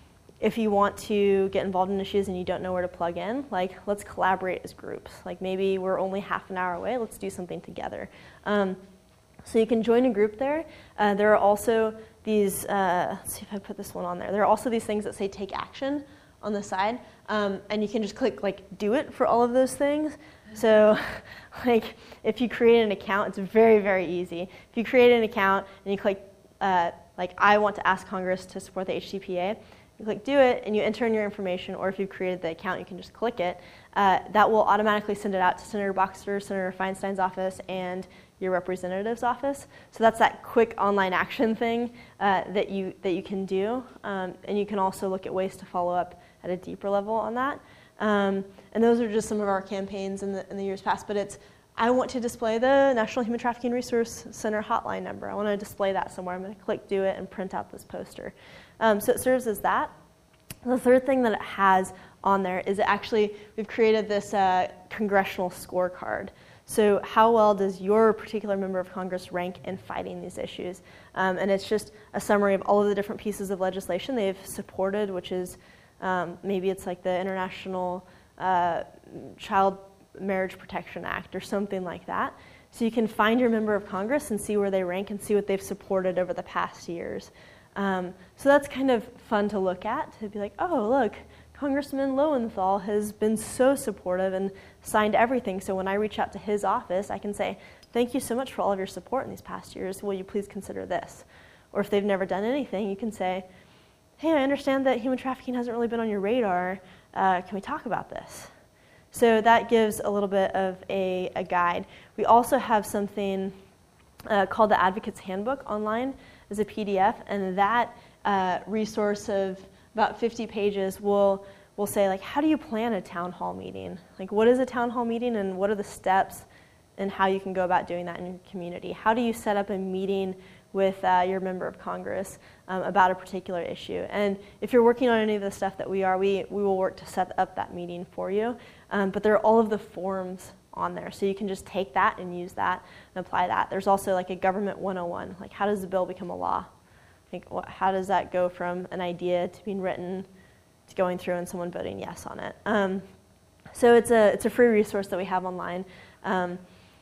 if you want to get involved in issues and you don't know where to plug in, like, let's collaborate as groups. Like, maybe we're only half an hour away. Let's do something together. Um, so you can join a group there. Uh, there are also these, uh, let's see if I put this one on there. There are also these things that say take action on the side. Um, and you can just click, like, do it for all of those things. So, like, if you create an account, it's very, very easy. If you create an account and you click, uh, like, I want to ask Congress to support the H C P A, you click do it, and you enter in your information, or if you've created the account, you can just click it. Uh, that will automatically send it out to Senator Boxer, Senator Feinstein's office, and your representative's office. So that's that quick online action thing uh, that you that you can do. Um, and you can also look at ways to follow up at a deeper level on that. Um, and those are just some of our campaigns in the, in the years past. But it's, I want to display the National Human Trafficking Resource Center hotline number. I want to display that somewhere. I'm going to click do it and print out this poster. Um, so it serves as that. The third thing that it has on there is it actually, we've created this uh, congressional scorecard. So how well does your particular member of Congress rank in fighting these issues? Um, and it's just a summary of all of the different pieces of legislation they've supported, which is um, maybe it's like the International uh, Child Marriage Protection Act or something like that. So you can find your member of Congress and see where they rank and see what they've supported over the past years. Um, so that's kind of fun to look at, to be like, oh, look, Congressman Lowenthal has been so supportive and signed everything. So when I reach out to his office, I can say, thank you so much for all of your support in these past years. Will you please consider this? Or if they've never done anything, you can say, hey, I understand that human trafficking hasn't really been on your radar. Uh, can we talk about this? So that gives a little bit of a, a guide. We also have something uh, called the Advocate's Handbook online as a P D F, and that uh, resource of about fifty pages will will say, like, how do you plan a town hall meeting? Like, what is a town hall meeting, and what are the steps and how you can go about doing that in your community? How do you set up a meeting with uh, your member of Congress um, about a particular issue? And if you're working on any of the stuff that we are, we, we will work to set up that meeting for you. Um, but there are all of the forms on there, so you can just take that and use that and apply that. There's also like a government one oh one, like how does the bill become a law? Like what, how does that go from an idea to being written to going through and someone voting yes on it? Um, so it's a it's a free resource that we have online, um,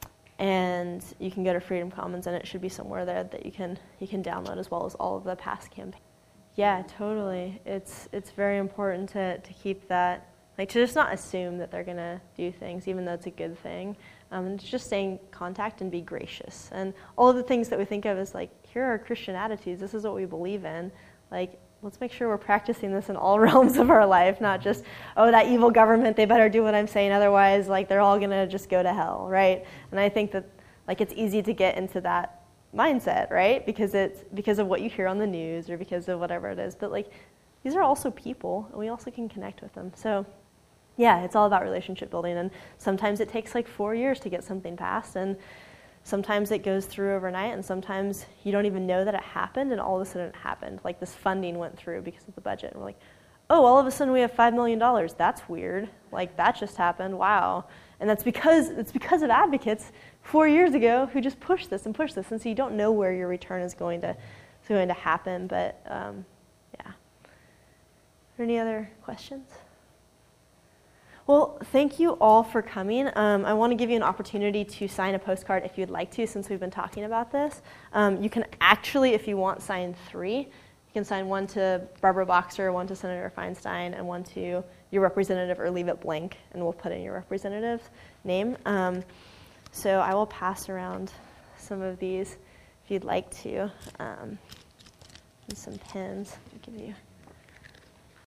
and you can go to Freedom Commons, and it should be somewhere there that you can you can download, as well as all of the past campaigns. Yeah, totally. It's it's very important to to keep that. Like, to just not assume that they're going to do things, even though it's a good thing. Um, and just stay in contact and be gracious. And all of the things that we think of as, like, here are Christian attitudes. This is what we believe in. Like, let's make sure we're practicing this in all realms of our life, not just, oh, that evil government, they better do what I'm saying, otherwise, like, they're all going to just go to hell, right? And I think that, like, it's easy to get into that mindset, right? Because it's because of what you hear on the news or because of whatever it is. But, like, these are also people, and we also can connect with them. So, yeah, it's all about relationship building, and sometimes it takes, like, four years to get something passed, and sometimes it goes through overnight, and sometimes you don't even know that it happened, and all of a sudden it happened. Like, this funding went through because of the budget, and we're like, oh, all of a sudden we have five million dollars. That's weird. Like, that just happened. Wow. And that's because it's because of advocates four years ago who just pushed this and pushed this, and so you don't know where your return is going to is going to happen. But um, yeah. Are there any other questions? Well, thank you all for coming. Um, I want to give you an opportunity to sign a postcard if you'd like to, since we've been talking about this. Um, you can actually, if you want, sign three. You can sign one to Barbara Boxer, one to Senator Feinstein, and one to your representative, or leave it blank, and we'll put in your representative's name. Um, so I will pass around some of these if you'd like to, um, and some pens. I'll give you.